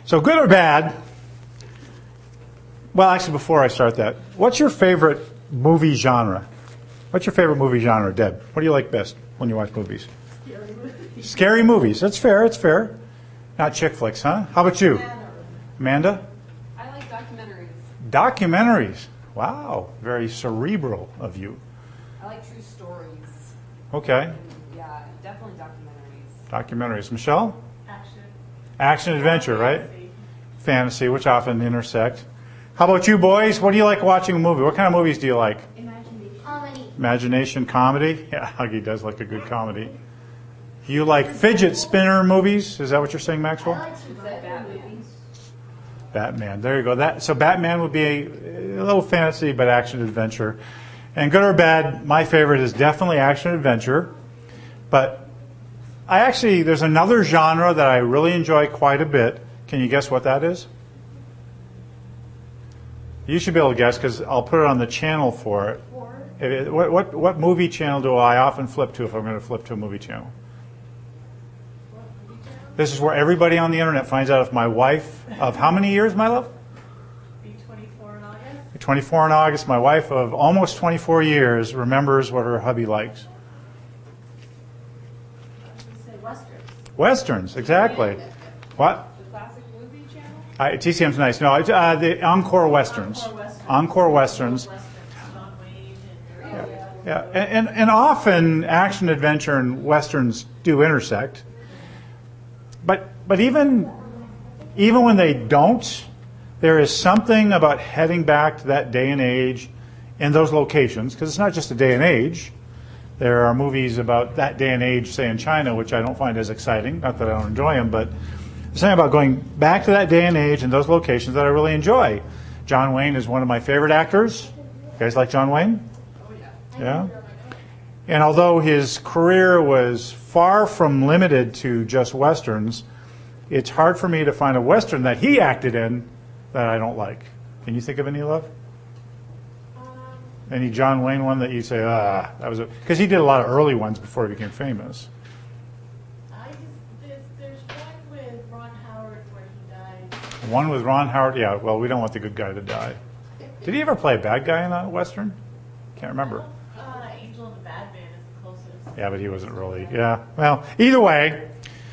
So good or bad? Well, actually, before I start that, what's your favorite movie genre? What's your favorite movie genre, Deb? What do you like best when you watch movies? Scary movies. Scary movies. That's fair. It's fair. Not chick flicks, huh? How about you, Amanda? I like documentaries. Documentaries. Wow, very cerebral of you. I like true stories. Okay. Yeah, definitely documentaries. Documentaries. Michelle? Action. Action adventure, right? Fantasy. Fantasy, which often intersect. How about you, boys? What do you like watching a movie? What kind of movies do you like? Imagination. Comedy. Imagination, comedy? Yeah, Huggy does like a good comedy. You like fidget spinner movies? Is that what you're saying, Maxwell? I like some Batman movies. Batman. There you go. So Batman would be a little fantasy, but action adventure. And good or bad, my favorite is definitely action adventure. But there's another genre that I really enjoy quite a bit. Can you guess what that is? You should be able to guess because I'll put it on the channel for it. Horror. What movie channel do I often flip to if I'm going to flip to a movie channel? This is where everybody on the internet finds out if my wife of how many years, my love? Be 24 in August. 24 in August. My wife of almost 24 years remembers what her hubby likes. Say Western. Westerns, exactly. What? The classic movie channel? TCM's nice. No, the Encore Westerns. Encore Westerns. John Wayne and Yeah, and often action, adventure, and westerns do intersect. But even when they don't, there is something about heading back to that day and age in those locations, because it's not just a day and age. There are movies about that day and age, say in China, which I don't find as exciting. Not that I don't enjoy them, but there's something about going back to that day and age and those locations that I really enjoy. John Wayne is one of my favorite actors. You guys like John Wayne? Oh, yeah. Yeah. And although his career was far from limited to just westerns, it's hard for me to find a western that he acted in that I don't like. Can you think of any, love? Any John Wayne one that you say, that was because he did a lot of early ones before he became famous. there's one with Ron Howard where he died. One with Ron Howard. Yeah, well, we don't want the good guy to die. Did he ever play a bad guy in a western? Can't remember. Angel and the Bad Man is the closest. Yeah, but he wasn't really. Yeah. Well, either way.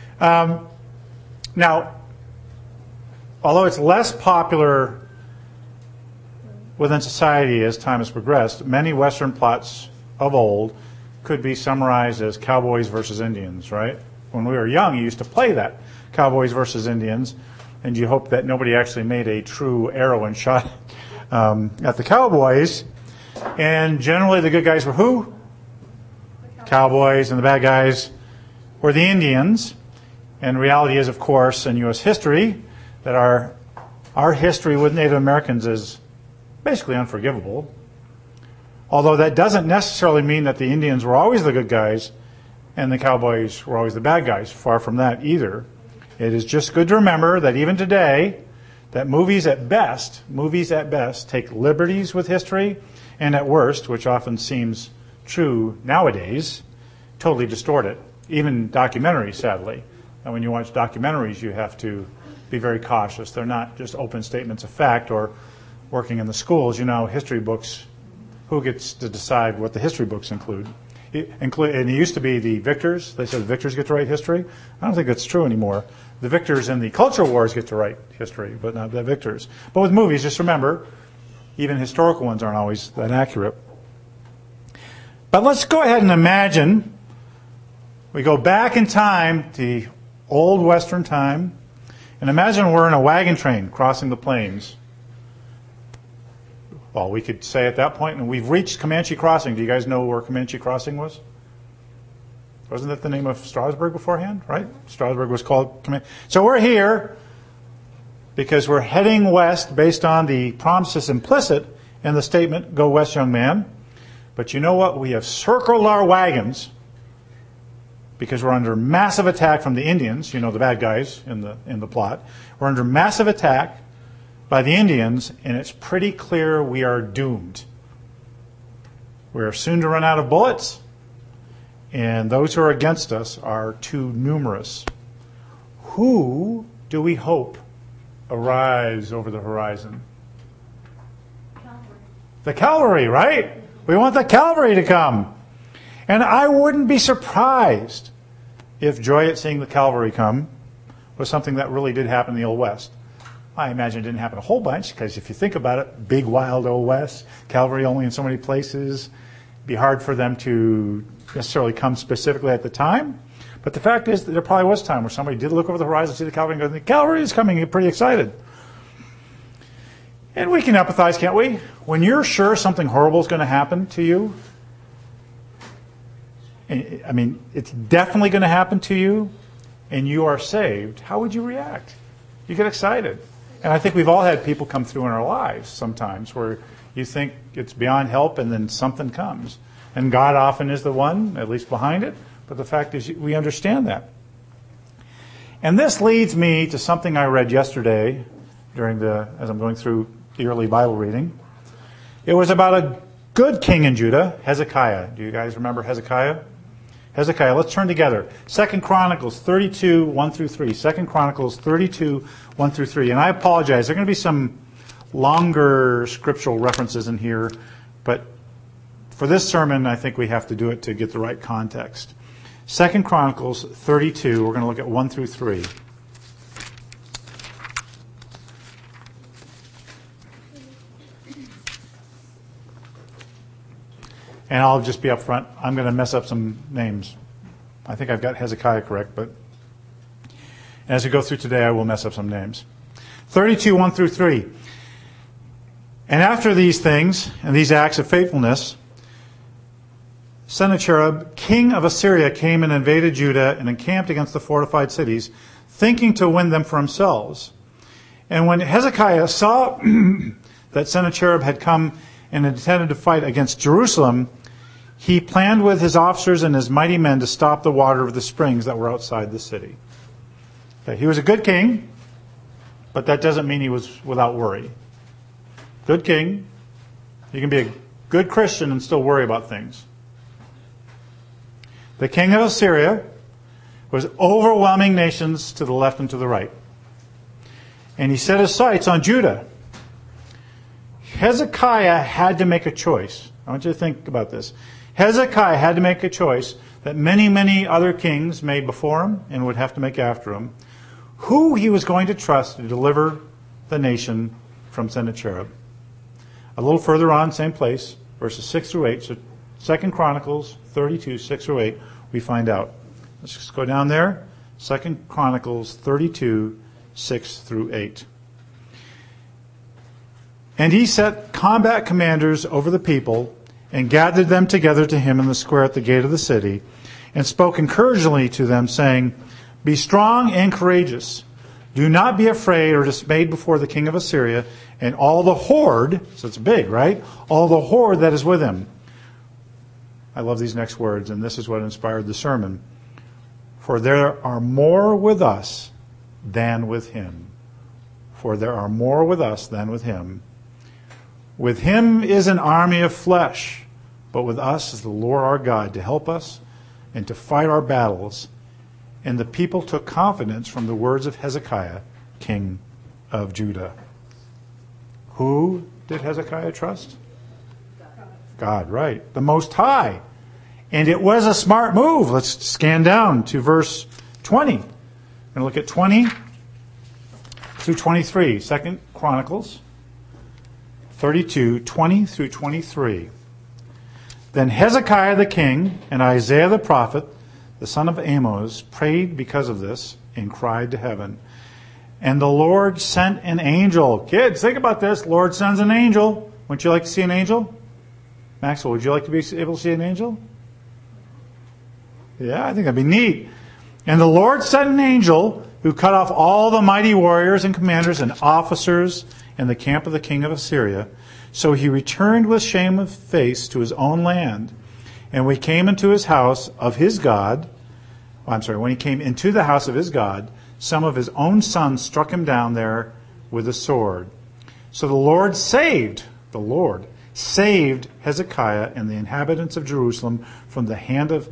Now, although it's less popular within society as time has progressed, many Western plots of old could be summarized as cowboys versus Indians, right? When we were young, you used to play that, cowboys versus Indians, and you hoped that nobody actually made a true arrow and shot at the cowboys. And generally the good guys were who? Cowboys, and the bad guys were the Indians. And reality is, of course, in U.S. history, that our history with Native Americans is basically unforgivable. Although that doesn't necessarily mean that the Indians were always the good guys and the cowboys were always the bad guys. Far from that either. It is just good to remember that even today, that movies at best take liberties with history, and at worst, which often seems true nowadays, totally distort it. Even documentaries, sadly. And when you watch documentaries, you have to be very cautious. They're not just open statements of fact or working in the schools. You know, history books, who gets to decide what the history books include? And it used to be the victors. They said the victors get to write history. I don't think that's true anymore. The victors in the cultural wars get to write history, but not the victors. But with movies, just remember, even historical ones aren't always that accurate. But let's go ahead and imagine we go back in time to the old Western time, and imagine we're in a wagon train crossing the plains. Well, we could say at that point, and we've reached Comanche Crossing. Do you guys know where Comanche Crossing was? Wasn't that the name of Strasburg beforehand, right? Strasburg was called Comanche. So we're here because we're heading west based on the promises implicit in the statement, "Go west, young man." But you know what? We have circled our wagons because we're under massive attack from the Indians, you know, the bad guys in the plot. We're under massive attack by the Indians, and it's pretty clear we are doomed. We are soon to run out of bullets, and those who are against us are too numerous. Who do we hope arise over the horizon? Calvary. The cavalry, right? We want the cavalry to come. And I wouldn't be surprised if joy at seeing the cavalry come was something that really did happen in the Old West. I imagine it didn't happen a whole bunch, because if you think about it, big, wild Old West, cavalry only in so many places, it'd be hard for them to necessarily come specifically at the time. But the fact is that there probably was a time where somebody did look over the horizon, see the cavalry, and go, the cavalry is coming, get pretty excited. And we can empathize, can't we? When you're sure something horrible is going to happen to you, I mean, it's definitely going to happen to you, and you are saved, how would you react? You get excited. And I think we've all had people come through in our lives sometimes where you think it's beyond help, and then something comes. And God often is the one, at least behind it. But the fact is, we understand that. And this leads me to something I read yesterday as I'm going through the early Bible reading. It was about a good king in Judah, Hezekiah. Do you guys remember Hezekiah? Hezekiah, let's turn together. 2 Chronicles 32, 1 through 3. 2 Chronicles 32, 1 through 3. And I apologize, there are going to be some longer scriptural references in here, but for this sermon, I think we have to do it to get the right context. 2 Chronicles 32, we're going to look at 1 through 3. And I'll just be up front. I'm going to mess up some names. I think I've got Hezekiah correct, but as we go through today, I will mess up some names. 32, 1 through 3. And after these things, and these acts of faithfulness, Sennacherib, king of Assyria, came and invaded Judah and encamped against the fortified cities, thinking to win them for themselves. And when Hezekiah saw that Sennacherib had come and intended to fight against Jerusalem, he planned with his officers and his mighty men to stop the water of the springs that were outside the city. Okay, he was a good king, but that doesn't mean he was without worry. Good king. You can be a good Christian and still worry about things. The king of Assyria was overwhelming nations to the left and to the right. And he set his sights on Judah. Hezekiah had to make a choice. I want you to think about this. Hezekiah had to make a choice that many, many other kings made before him and would have to make after him, who he was going to trust to deliver the nation from Sennacherib. A little further on, same place, verses 6 through 8. So 2 Chronicles 32, 6 through 8, we find out. Let's just go down there. 2 Chronicles 32, 6 through 8. And he set combat commanders over the people and gathered them together to him in the square at the gate of the city and spoke encouragingly to them, saying, "Be strong and courageous. Do not be afraid or dismayed before the king of Assyria and all the horde," so it's big, right? "All the horde that is with him." I love these next words, and this is what inspired the sermon. "For there are more with us than with him." For there are more with us than with him. With him is an army of flesh, but with us is the Lord our God to help us and to fight our battles. And the people took confidence from the words of Hezekiah, king of Judah. Who did Hezekiah trust? God, right. The Most High. And it was a smart move. Let's scan down to verse 20. We're going to look at 20 through 23. 2 Chronicles 32, 20 through 23. Then Hezekiah the king and Isaiah the prophet, the son of Amos, prayed because of this and cried to heaven. And the Lord sent an angel. Kids, think about this. Lord sends an angel. Wouldn't you like to see an angel? Maxwell, would you like to be able to see an angel? Yeah, I think that'd be neat. And the Lord sent an angel who cut off all the mighty warriors and commanders and officers in the camp of the king of Assyria. So he returned with shame of face to his own land. And when he came into his house of his God, when he came into the house of his God, some of his own sons struck him down there with a sword. So the Lord saved Hezekiah and the inhabitants of Jerusalem from the hand of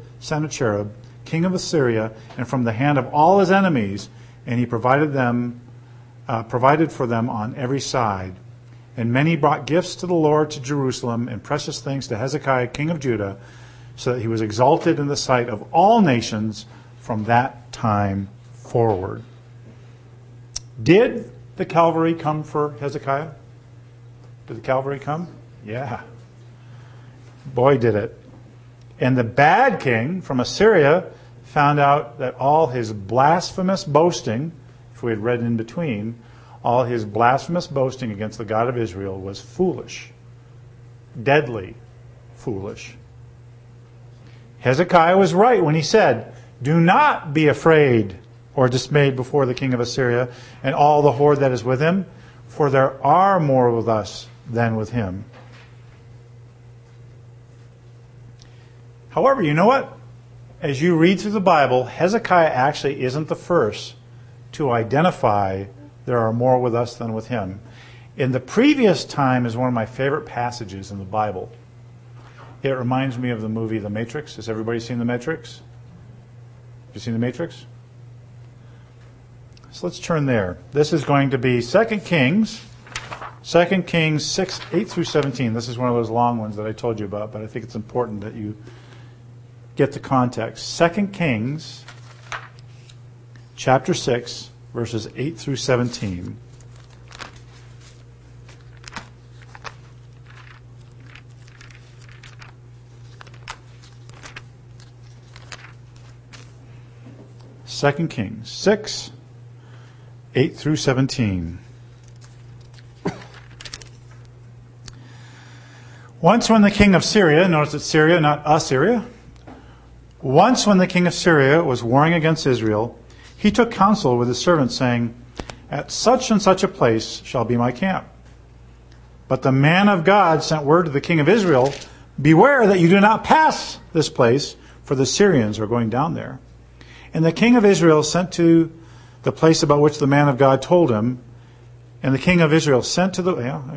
Sennacherib, king of Assyria, and from the hand of all his enemies, and he provided them provided for them on every side. And many brought gifts to the Lord to Jerusalem and precious things to Hezekiah, king of Judah, so that he was exalted in the sight of all nations from that time forward. Did the cavalry come for Hezekiah? Did the cavalry come? Yeah. Boy, did it. And the bad king from Assyria found out that all his blasphemous boasting, if we had read in between, all his blasphemous boasting against the God of Israel was foolish, deadly foolish. Hezekiah was right when he said, "Do not be afraid or dismayed before the king of Assyria and all the horde that is with him, for there are more with us than with him." However, you know what? As you read through the Bible, Hezekiah actually isn't the first to identify there are more with us than with him. In the previous time is one of my favorite passages in the Bible. It reminds me of the movie The Matrix. Has everybody seen The Matrix? Have you seen The Matrix? So let's turn there. This is going to be 2 Kings 6, 8 through 17. This is one of those long ones that I told you about, but I think it's important that you get the context. 2 Kings chapter 6, verses 8 through 17. Second Kings 6, 8 through 17. Once when the king of Syria, notice it's Syria, not Assyria. Once when the king of Syria was warring against Israel, he took counsel with his servants, saying, "At such and such a place shall be my camp." But the man of God sent word to the king of Israel, "Beware that you do not pass this place, for the Syrians are going down there." And the king of Israel sent to the place about which the man of God told him, and the king of Israel sent to the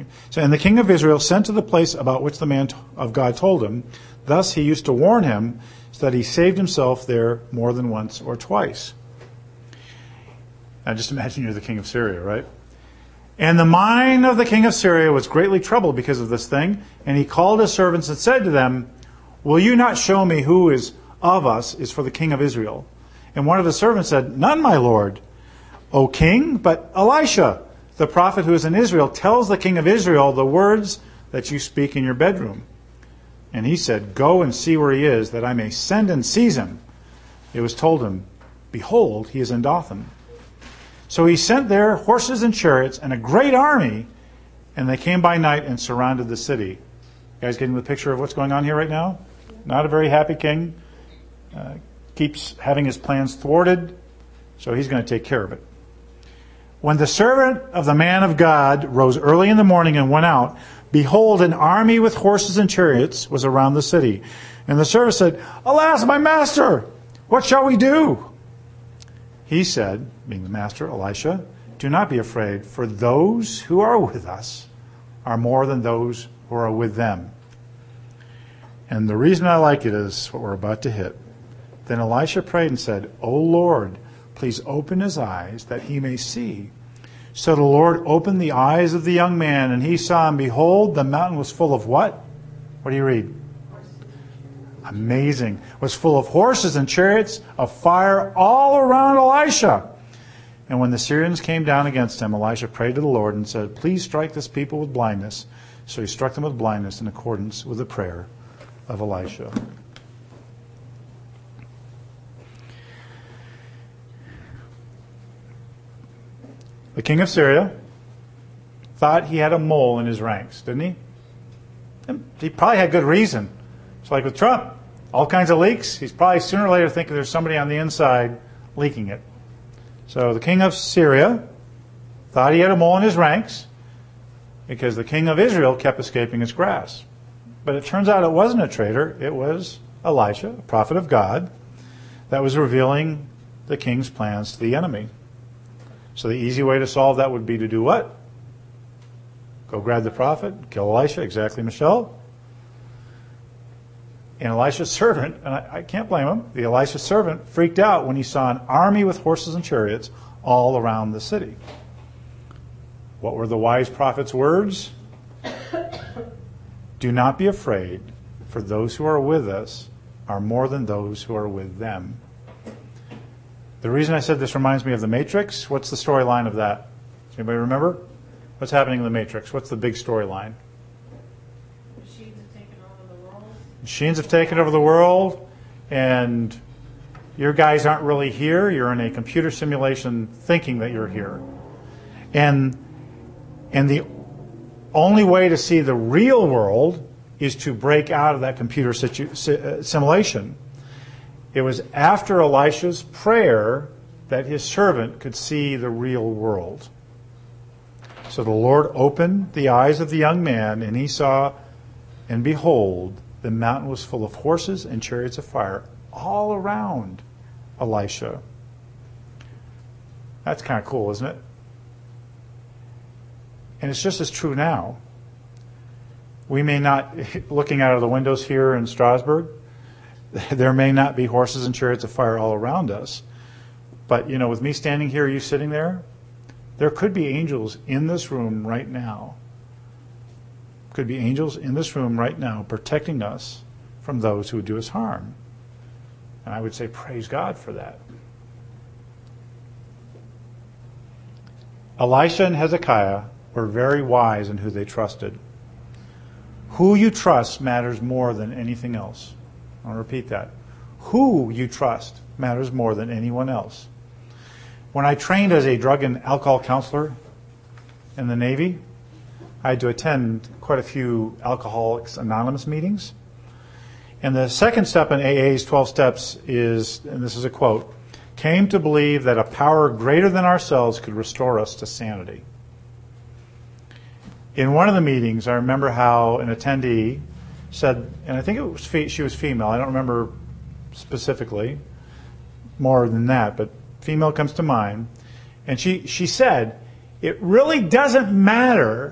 place about which the man of God told him. Thus he used to warn him, so that he saved himself there more than once or twice. Now just imagine you're the king of Syria, right? And the mind of the king of Syria was greatly troubled because of this thing, and he called his servants and said to them, "Will you not show me who is of us is for the king of Israel?" And one of the servants said, "None, my lord, O king, but Elisha, the prophet who is in Israel, tells the king of Israel the words that you speak in your bedroom." And he said, "Go and see where he is, that I may send and seize him." It was told him, "Behold, he is in Dothan." So he sent there horses and chariots and a great army, and they came by night and surrounded the city. You guys getting the picture of what's going on here right now? Not a very happy king. Keeps having his plans thwarted, so he's going to take care of it. When the servant of the man of God rose early in the morning and went out, behold, an army with horses and chariots was around the city. And the servant said, "Alas, my master, what shall we do?" He said, being the master, Elisha, "Do not be afraid, for those who are with us are more than those who are with them." And the reason I like it is what we're about to hit. Then Elisha prayed and said, "O Lord, please open his eyes that he may see." So the Lord opened the eyes of the young man, and he saw, and behold, the mountain was full of what? What do you read? Amazing. It was full of horses and chariots of fire all around Elisha. And when the Syrians came down against him, Elisha prayed to the Lord and said, "Please strike this people with blindness." So he struck them with blindness in accordance with the prayer of Elisha. The king of Syria thought he had a mole in his ranks, didn't he? And he probably had good reason. It's like with Trump. All kinds of leaks. He's probably sooner or later thinking there's somebody on the inside leaking it. So the king of Syria thought he had a mole in his ranks because the king of Israel kept escaping his grasp. But it turns out it wasn't a traitor. It was Elisha, a prophet of God, that was revealing the king's plans to the enemy. So the easy way to solve that would be to do what? Go grab the prophet, kill Elisha. Exactly, Michelle. And Elisha's servant, and I can't blame him, the Elisha's servant freaked out when he saw an army with horses and chariots all around the city. What were the wise prophet's words? Do not be afraid, for those who are with us are more than those who are with them. The reason I said this reminds me of The Matrix, what's the storyline of that? Does anybody remember? What's happening in The Matrix? What's the big storyline? Machines have taken over the world. Machines have taken over the world, and your guys aren't really here. You're in a computer simulation thinking that you're here. And the only way to see the real world is to break out of that computer simulation. It was after Elisha's prayer that his servant could see the real world. So the Lord opened the eyes of the young man, and he saw, and behold, the mountain was full of horses and chariots of fire all around Elisha. That's kind of cool, isn't it? And it's just as true now. We may not, looking out of the windows here in Strasbourg, there may not be horses and chariots of fire all around us. But, with me standing here, you sitting there, there could be angels in this room right now. Could be angels in this room right now protecting us from those who would do us harm. And I would say, praise God for that. Elisha and Hezekiah were very wise in who they trusted. Who you trust matters more than anything else. I'll repeat that. Who you trust matters more than anyone else. When I trained as a drug and alcohol counselor in the Navy, I had to attend quite a few Alcoholics Anonymous meetings. And the second step in AA's 12 steps is, and this is a quote, came to believe that a power greater than ourselves could restore us to sanity. In one of the meetings, I remember how an attendee said, and I think she was female, I don't remember specifically more than that, but female comes to mind, and she said, it really doesn't matter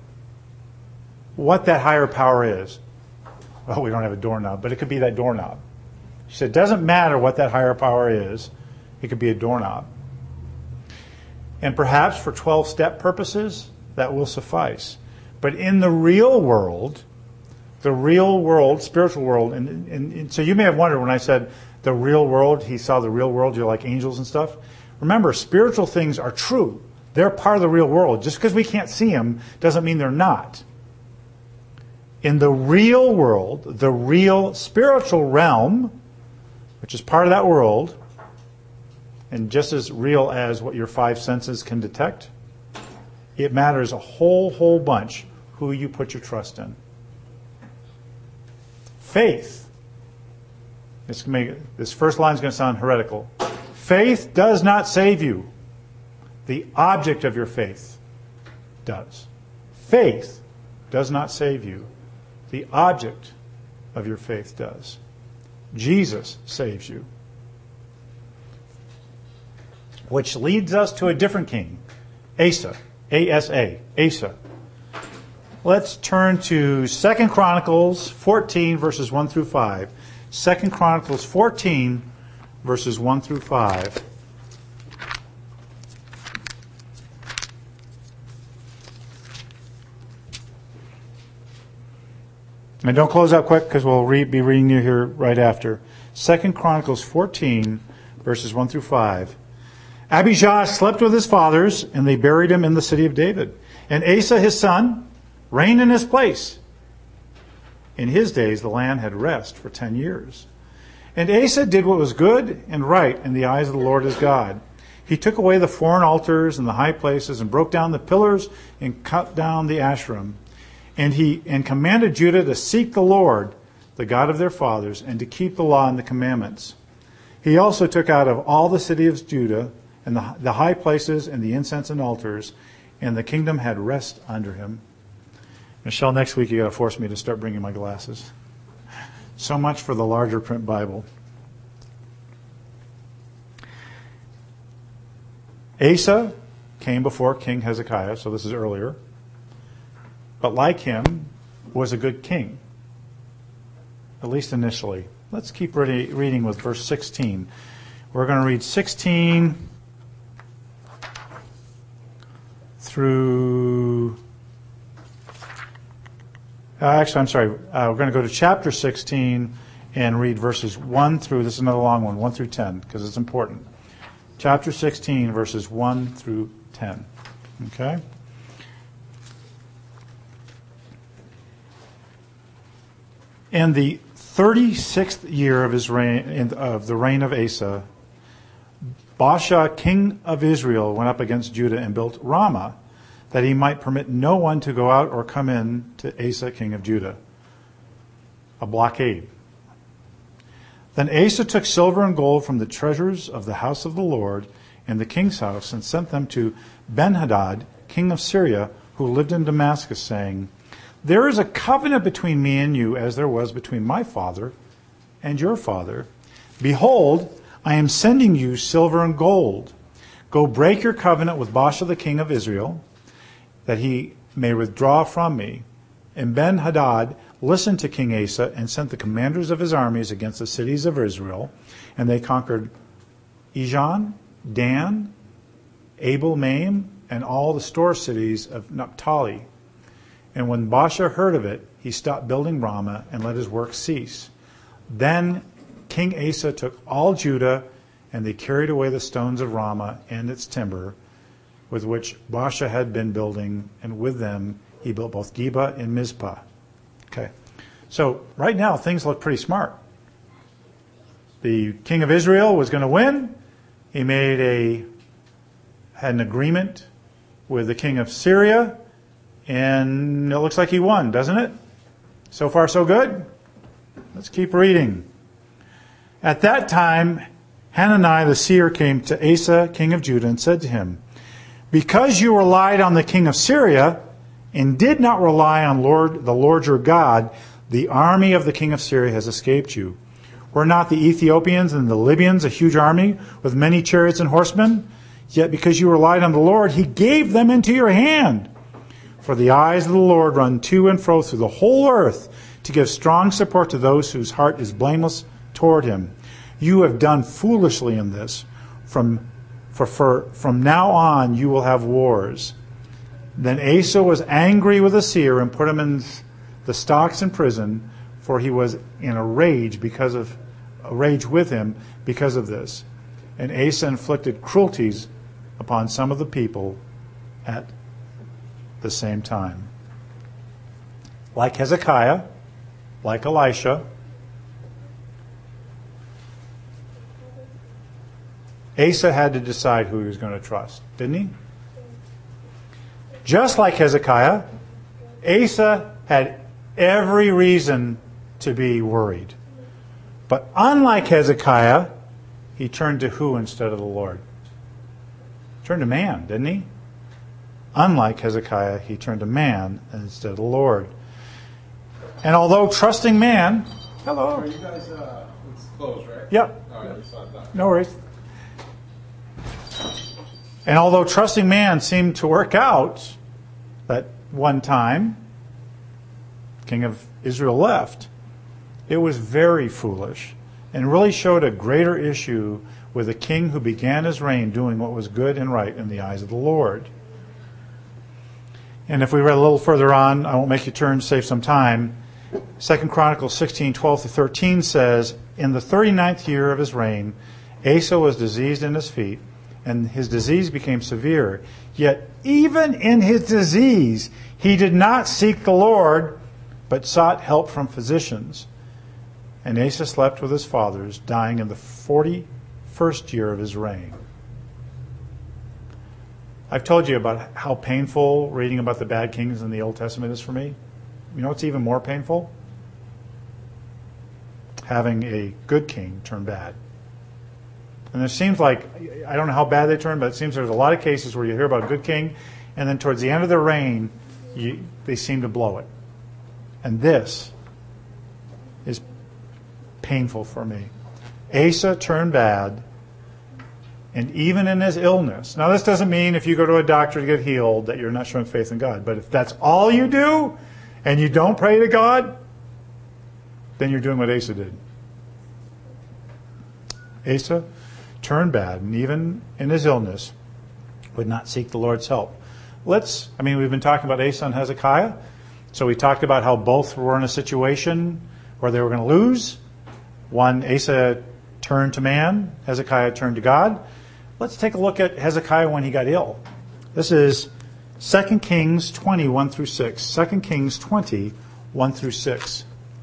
what that higher power is. Well, we don't have a doorknob, but it could be that doorknob. She said, it doesn't matter what that higher power is, it could be a doorknob. And perhaps for 12-step purposes, that will suffice. But in the real world, spiritual world, and so you may have wondered when I said the real world, he saw the real world, you're like angels and stuff. Remember, spiritual things are true. They're part of the real world. Just because we can't see them doesn't mean they're not. In the real world, the real spiritual realm, which is part of that world, and just as real as what your five senses can detect, it matters a whole bunch who you put your trust in. Faith. This first line is going to sound heretical. Faith does not save you. The object of your faith does. Faith does not save you. The object of your faith does. Jesus saves you. Which leads us to a different king, Asa. A-S-A. Asa. Let's turn to 2 Chronicles 14, verses 1 through 5. 2 Chronicles 14, verses 1 through 5. And don't close out quick because we'll be reading you here right after. 2 Chronicles 14, verses 1 through 5. Abijah slept with his fathers, and they buried him in the city of David. And Asa, his son, reigned in his place. In his days, the land had rest for 10 years. And Asa did what was good and right in the eyes of the Lord his God. He took away the foreign altars and the high places, and broke down the pillars, and cut down the Asherim. And commanded Judah to seek the Lord, the God of their fathers, and to keep the law and the commandments. He also took out of all the city of Judah and the high places and the incense and altars, and the kingdom had rest under him. Michelle, next week you got to force me to start bringing my glasses. So much for the larger print Bible. Asa came before King Hezekiah, so this is earlier, but like him, was a good king, at least initially. Let's keep reading with verse 16. We're going to read 16 through... actually, I'm sorry. We're going to go to chapter 16 and read verses 1 through, this is another long one, 1 through 10, because it's important. Chapter 16, verses 1 through 10. Okay? In the 36th year of his reign, of the reign of Asa, Baasha, king of Israel, went up against Judah and built Ramah, that he might permit no one to go out or come in to Asa, king of Judah. A blockade. Then Asa took silver and gold from the treasures of the house of the Lord and the king's house and sent them to Ben-Hadad, king of Syria, who lived in Damascus, saying, "There is a covenant between me and you, as there was between my father and your father. Behold, I am sending you silver and gold. Go break your covenant with Baasha, the king of Israel, that he may withdraw from me." And Ben-Hadad listened to King Asa and sent the commanders of his armies against the cities of Israel, and they conquered Ijon, Dan, Abel-Maim, and all the store cities of Naphtali. And when Baasha heard of it, he stopped building Ramah and let his work cease. Then King Asa took all Judah, and they carried away the stones of Ramah and its timber, with which Baasha had been building, and with them he built both Geba and Mizpah. Okay, so right now things look pretty smart. The king of Israel was going to win. He had an agreement with the king of Syria, and it looks like he won, doesn't it? So far, so good. Let's keep reading. At that time, Hanani the seer came to Asa, king of Judah, and said to him, "Because you relied on the king of Syria and did not rely on the Lord your God, the army of the king of Syria has escaped you. Were not the Ethiopians and the Libyans a huge army with many chariots and horsemen? Yet because you relied on the Lord, he gave them into your hand. For the eyes of the Lord run to and fro through the whole earth to give strong support to those whose heart is blameless toward him. You have done foolishly in this. From now on you will have wars." Then Asa was angry with the seer and put him in the stocks in prison, for he was in a rage with him because of this. And Asa inflicted cruelties upon some of the people at the same time. Like Hezekiah, like Elisha, Asa had to decide who he was going to trust, didn't he? Just like Hezekiah, Asa had every reason to be worried. But unlike Hezekiah, he turned to who instead of the Lord? He turned to man, didn't he? Unlike Hezekiah, he turned to man instead of the Lord. And although trusting man... Hello. Are you guys, it's closed, right? Yep. All right, it's not done. No worries. And although trusting man seemed to work out, that one time, king of Israel left, it was very foolish and really showed a greater issue with a king who began his reign doing what was good and right in the eyes of the Lord. And if we read a little further on, I won't make you turn, save some time. 2 Chronicles 16:12-13 says, "In the 39th year of his reign, Asa was diseased in his feet, and his disease became severe. Yet even in his disease, he did not seek the Lord, but sought help from physicians. And Asa slept with his fathers, dying in the 41st year of his reign." I've told you about how painful reading about the bad kings in the Old Testament is for me. You know what's even more painful? Having a good king turn bad. And it seems like, I don't know how bad they turn, but it seems there's a lot of cases where you hear about a good king, and then towards the end of their reign, they seem to blow it. And this is painful for me. Asa turned bad, and even in his illness. Now, this doesn't mean if you go to a doctor to get healed that you're not showing faith in God. But if that's all you do, and you don't pray to God, then you're doing what Asa did. Asa turned bad, and even in his illness, would not seek the Lord's help. we've been talking about Asa and Hezekiah. So we talked about how both were in a situation where they were going to lose. One, Asa turned to man, Hezekiah turned to God. Let's take a look at Hezekiah when he got ill. This is 2 Kings 20, 1 through 6. 2 Kings 20, 1 through 6.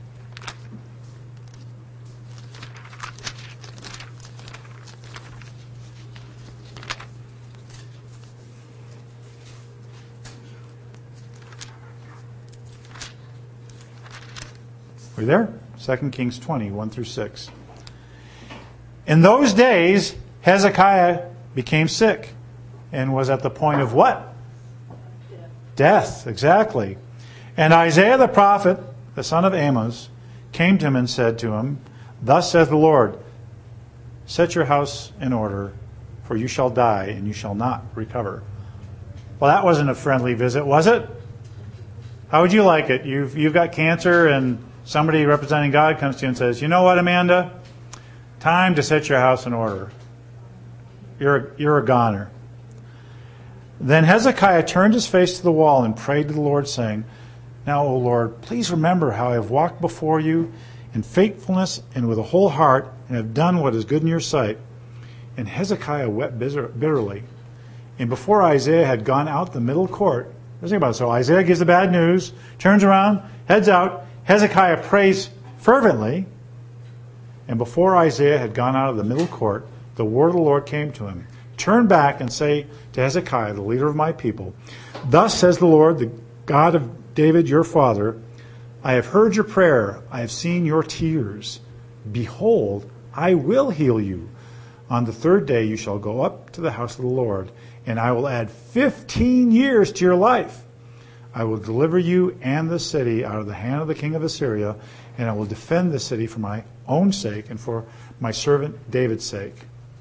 Are you there? 2 Kings 20, 1 through 6. In those days, Hezekiah became sick and was at the point of what? Death, exactly. And Isaiah the prophet, the son of Amos, came to him and said to him, Thus saith the Lord, set your house in order, for you shall die and you shall not recover. Well, that wasn't a friendly visit, was it? How would you like it? You've got cancer and somebody representing God comes to you and says, you know what, Amanda? Time to set your house in order. You're a goner. Then Hezekiah turned his face to the wall and prayed to the Lord, saying, Now, O Lord, please remember how I have walked before you in faithfulness and with a whole heart, and have done what is good in your sight. And Hezekiah wept bitterly. And before Isaiah had gone out the middle court, think about it. So Isaiah gives the bad news, turns around, heads out. Hezekiah prays fervently. And before Isaiah had gone out of the middle court, the word of the Lord came to him. Turn back and say to Hezekiah, the leader of my people, Thus says the Lord, the God of David your father, I have heard your prayer. I have seen your tears. Behold, I will heal you. On the third day you shall go up to the house of the Lord, and I will add 15 years to your life. I will deliver you and the city out of the hand of the king of Assyria, and I will defend the city for my own sake and for my servant David's sake.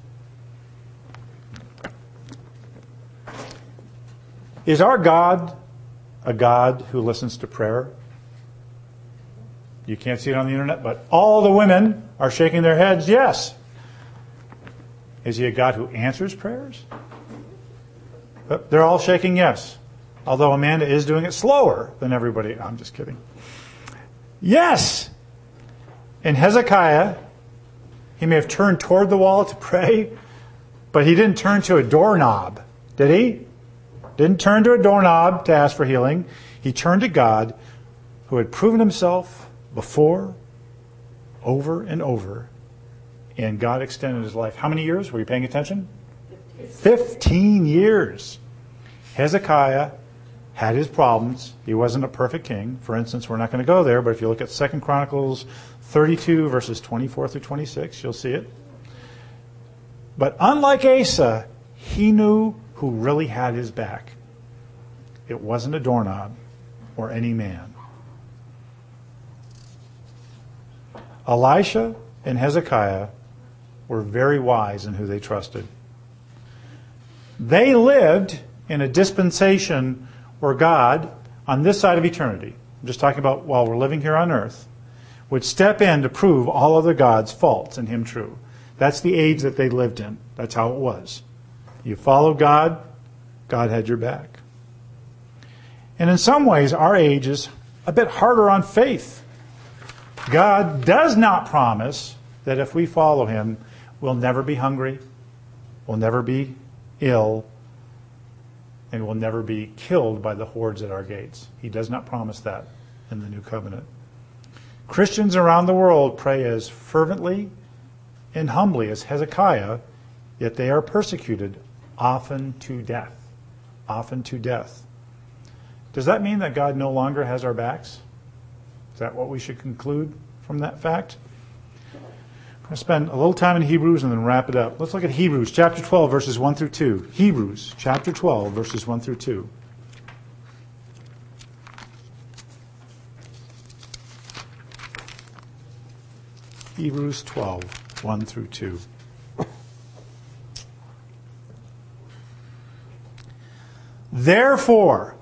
Is our God a God who listens to prayer? You can't see it on the internet, but all the women are shaking their heads, yes. Is he a God who answers prayers? But they're all shaking yes. Although Amanda is doing it slower than everybody. I'm just kidding. Yes. And Hezekiah, he may have turned toward the wall to pray, but he didn't turn to a doorknob, did he? Didn't turn to a doorknob to ask for healing. He turned to God, who had proven himself before, over and over. And God extended his life. How many years? Were you paying attention? 15 years. Hezekiah had his problems. He wasn't a perfect king. For instance, we're not going to go there, but if you look at 2 Chronicles 32, verses 24 through 26, you'll see it. But unlike Asa, he knew who really had his back. It wasn't a doorknob or any man. Elisha and Hezekiah were very wise in who they trusted. They lived in a dispensation where God, on this side of eternity, I'm just talking about while we're living here on earth, would step in to prove all other gods false and him true. That's the age that they lived in. That's how it was. You followed God, God had your back. And in some ways, our age is a bit harder on faith. God does not promise that if we follow him, we'll never be hungry, we'll never be ill, and we'll never be killed by the hordes at our gates. He does not promise that in the new covenant. Christians around the world pray as fervently and humbly as Hezekiah, yet they are persecuted, often to death. Often to death. Does that mean that God no longer has our backs? Is that what we should conclude from that fact? I'm going to spend a little time in Hebrews and then wrap it up. Let's look at Hebrews chapter 12, verses 1 through 2. Hebrews chapter 12, verses 1 through 2. Hebrews 12, 1 through 2. Therefore,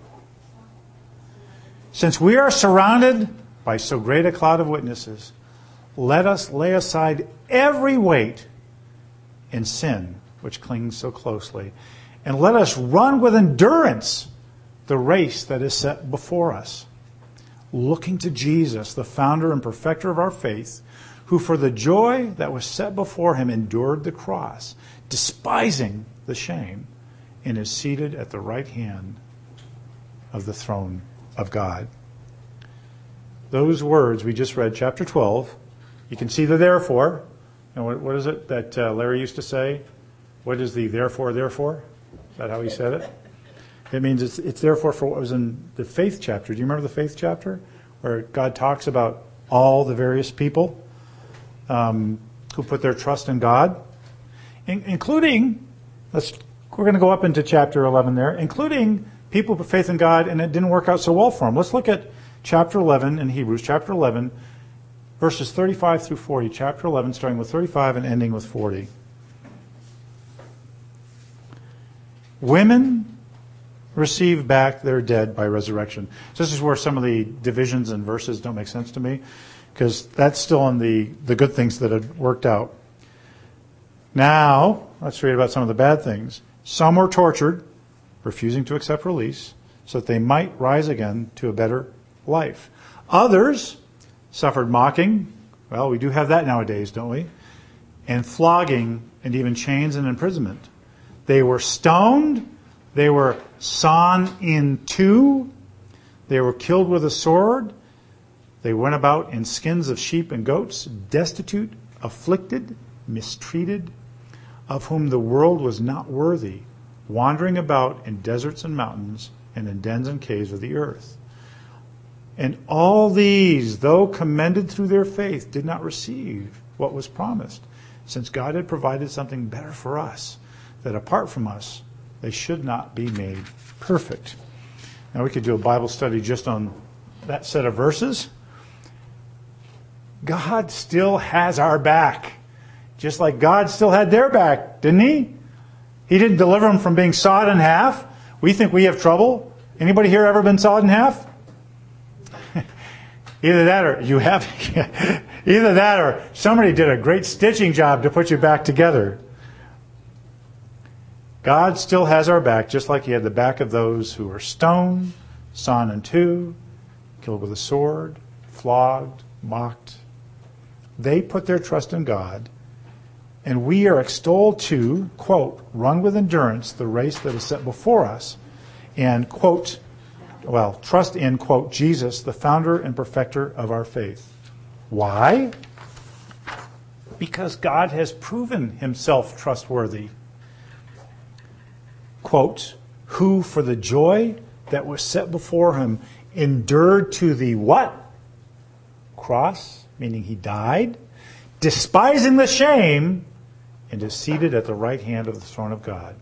since we are surrounded by so great a cloud of witnesses, let us lay aside every weight and sin which clings so closely, and let us run with endurance the race that is set before us, looking to Jesus, the founder and perfecter of our faith, who for the joy that was set before him endured the cross, despising the shame, and is seated at the right hand of the throne of God. Those words we just read, chapter 12, you can see the therefore. And what is it that Larry used to say? What is the therefore? Is that how he said it? It means it's therefore for what was in the faith chapter. Do you remember the faith chapter? Where God talks about all the various people who put their trust in God, including, we're going to go up into chapter 11 there, including people who put faith in God and it didn't work out so well for them. Let's look at chapter 11 in Hebrews, chapter 11, verses 35 through 40. Chapter 11, starting with 35 and ending with 40. Women receive back their dead by resurrection. So this is where some of the divisions and verses don't make sense to me, because that's still on the good things that had worked out. Now, let's read about some of the bad things. Some were tortured, refusing to accept release, so that they might rise again to a better life. Others suffered mocking. Well, we do have that nowadays, don't we? And flogging, and even chains and imprisonment. They were stoned. They were sawn in two. They were killed with a sword. They went about in skins of sheep and goats, destitute, afflicted, mistreated, of whom the world was not worthy, wandering about in deserts and mountains and in dens and caves of the earth. And all these, though commended through their faith, did not receive what was promised, since God had provided something better for us, that apart from us, they should not be made perfect. Now we could do a Bible study just on that set of verses. God still has our back, just like God still had their back, didn't He? He didn't deliver them from being sawed in half. We think we have trouble. Anybody here ever been sawed in half? Either that or you have. Either that or somebody did a great stitching job to put you back together. God still has our back, just like He had the back of those who were stoned, sawn in two, killed with a sword, flogged, mocked. They put their trust in God, and we are extolled to, quote, run with endurance the race that is set before us, and, quote, trust in, quote, Jesus, the founder and perfecter of our faith. Why? Because God has proven Himself trustworthy. Quote, who for the joy that was set before Him endured to the what? Cross, meaning He died, despising the shame, and is seated at the right hand of the throne of God.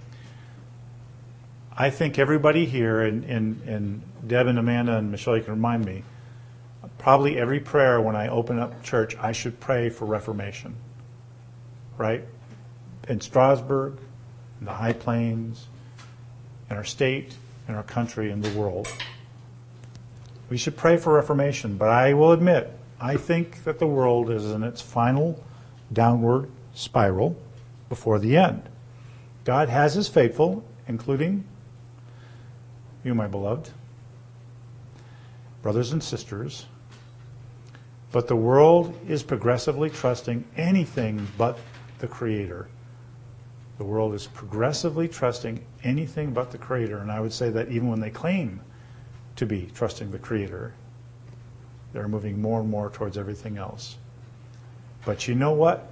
I think everybody here, and Deb and Amanda and Michelle, you can remind me, probably every prayer when I open up church, I should pray for reformation. Right? In Strasbourg, in the High Plains, in our state, in our country, in the world. We should pray for reformation, but I will admit, I think that the world is in its final downward spiral before the end. God has His faithful, including you, my beloved, brothers and sisters, but the world is progressively trusting anything but the Creator. The world is progressively trusting anything but the Creator, and I would say that even when they claim to be trusting the Creator, they're moving more and more towards everything else. But you know what?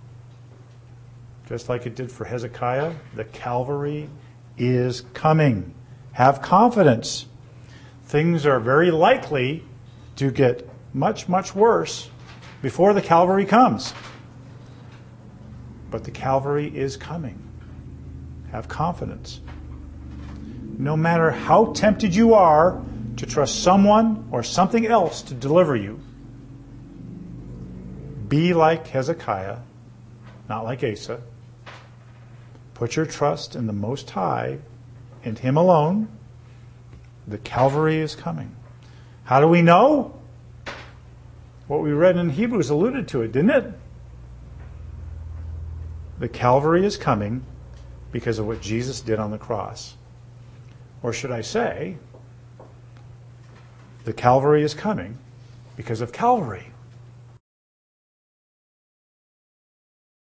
Just like it did for Hezekiah, the Calvary is coming. Have confidence. Things are very likely to get much, much worse before the Calvary comes. But the Calvary is coming. Have confidence. No matter how tempted you are to trust someone or something else to deliver you, be like Hezekiah, not like Asa. Put your trust in the Most High and Him alone. The Calvary is coming. How do we know? What we read in Hebrews alluded to it, didn't it? The Calvary is coming because of what Jesus did on the cross. Or should I say, the Calvary is coming because of Calvary?